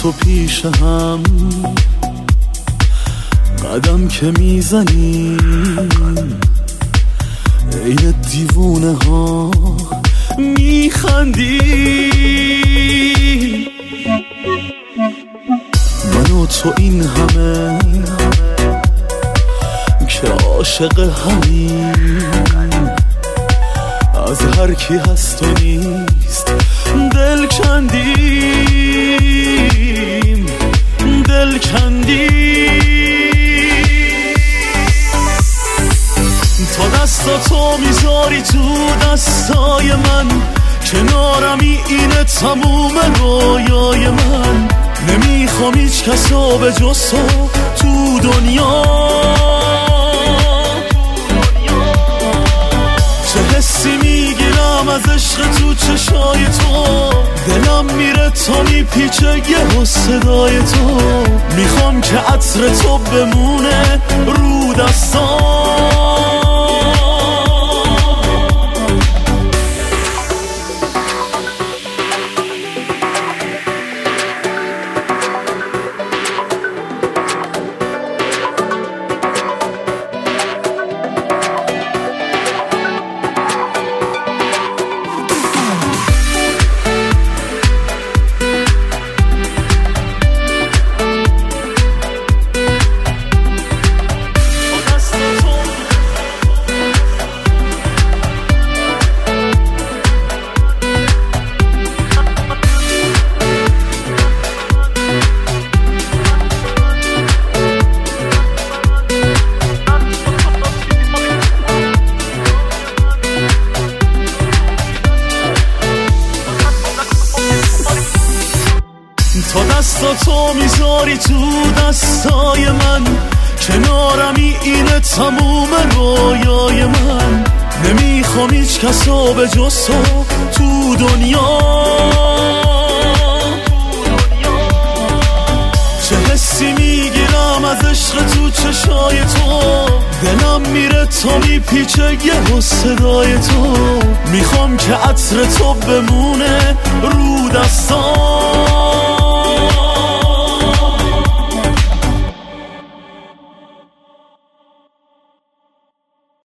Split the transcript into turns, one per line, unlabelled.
تو پیش هم قدم که میزنیم عین دیوونه ها میخندیم. من و تو این همه که عاشق همین، از هر کی هست و نیست دل کندیم، دل کندیم. تا دستاتو میذاری تو دستای من، کنارمی اینه تموم رویای من. نمیخوام هیچ کسا به جز تو دنیا. چه حسی میگیرم از عشق تو چشای تو، دلم میره تا میپیچه یه صدای تو. میخوام که عطر تو بمونه رو دستام. تا دستاتو میذاری تو دستای من، کنارمی اینه تموم رویای من. نمیخوام هیچ کسا به جز تو دنیا. چه حسی میگیرم از عشق تو چشای تو، دلم میره تا میپیچه یه صدای تو. میخوام که عطر تو بمونه رو دستام.